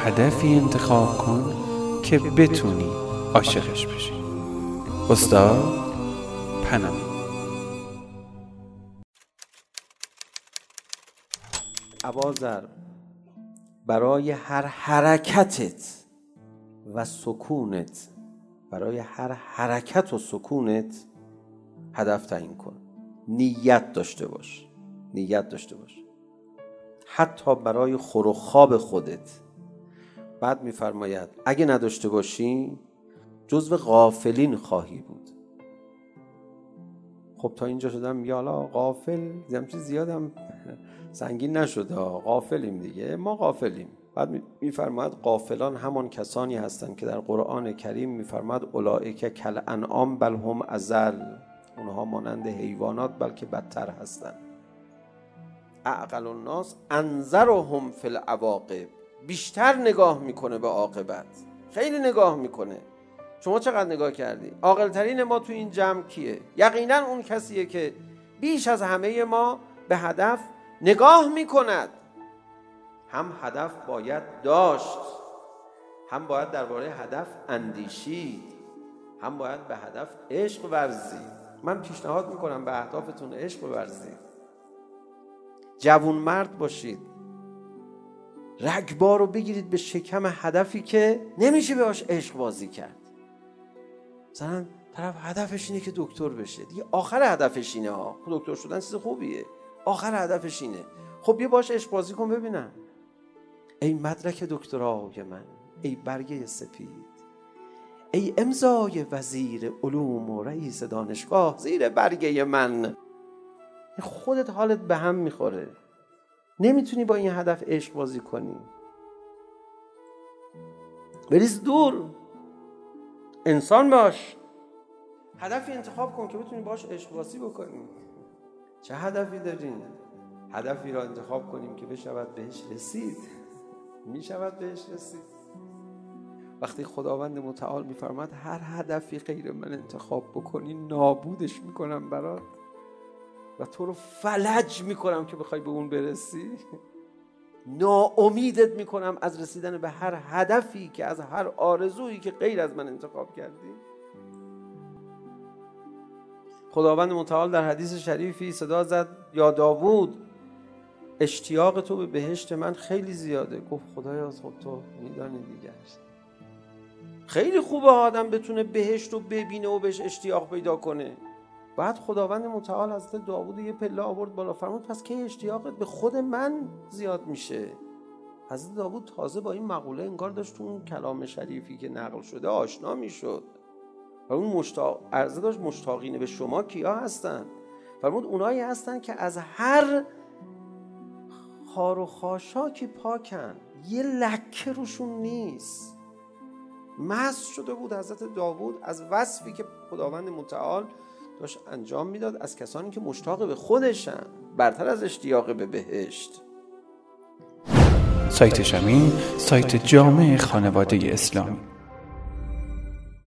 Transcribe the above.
هدفی انتخاب کن که بتونی عاشقش بشی. استاد پناهی. اباذر، برای هر حرکتت و سکونت، برای هر حرکت و سکونت هدف تعیین کن. نیت داشته باش، نیت داشته باش، حتی برای خور و خواب خودت. بعد میفرماید اگه نداشته باشی جزو غافلین خواهی بود. خب تا اینجا شدم یا حالا غافل چیز زیادم سنگین نشده، غافلیم دیگه، ما غافلیم. بعد میفرماید غافلان همان کسانی هستند که در قرآن کریم میفرماید اولئک کالانعام بل هم اضل، اونها مانند حیوانات بلکه بدتر هستند. اعقل الناس انظرهم فی العواقب، بیشتر نگاه میکنه به عاقبت، خیلی نگاه میکنه. شما چقدر نگاه کردی؟ عاقل ترین ما تو این جمع کیه؟ یقینا اون کسیه که بیش از همه ما به هدف نگاه میکند. هم هدف باید داشت، هم باید درباره هدف اندیشید، هم باید به هدف عشق ورزید. من پیشنهاد میکنم به اهدافتون عشق ورزید. جوان مرد باشید، رگبار رو بگیرید به شکم هدفی که نمیشه بهش عشق بازی کرد. مثلا طرف هدفش اینه که دکتر بشه دیگه، آخر هدفش اینه ها. دکتر شدن چیز خوبیه، آخر هدفش اینه. خب یه باش عشق بازی کن ببینم. ای مدرک دکترای من، ای برگه سپید، ای امضای وزیر علوم و رئیس دانشگاه زیر برگه من. خودت حالت به هم میخوره، نمیتونی با این هدف عشق بازی کنی. بریز دور، انسان باش، هدفی انتخاب کن که بتونی باش عشق بازی بکنی. چه هدفی دارین؟ هدفی را انتخاب کنیم که بشود بهش رسید. میشود بهش رسید. وقتی خداوند متعال میفرماد هر هدفی غیر من انتخاب بکنی نابودش میکنم برات و تو رو فلج میکنم که بخوای به اون برسی، ناامیدت میکنم از رسیدن به هر هدفی که از هر آرزویی که غیر از من انتخاب کردی. خداوند متعال در حدیث شریفی صدا زد یا داوود اشتیاق تو به بهشت من خیلی زیاده. گفت خدایا خب تو میدانی دیگه. خیلی خوبه آدم بتونه بهشت رو ببینه و بهش اشتیاق پیدا کنه. بعد خداوند متعال حضرت داوود یه پله آورد بالا، فرمود پس کی اشتیاقت به خود من زیاد میشه؟ حضرت داوود تازه با این مقوله انگار داشت تو اون کلام شریفی که نقل شده آشنا میشد و اون مشتاق عرضه داشت مشتاقین به شما کیا هستن؟ فرمود اونایی هستن که از هر خار و خاشاکی پاکن، یه لکه روشون نیست. مست شده بود حضرت داوود از وصفی که خداوند متعال داشت انجام میداد از کسانی که مشتاق به خودشن، برتر از اشتیاق به بهشت. سایت شمیم، سایت جامع خانواده اسلامی.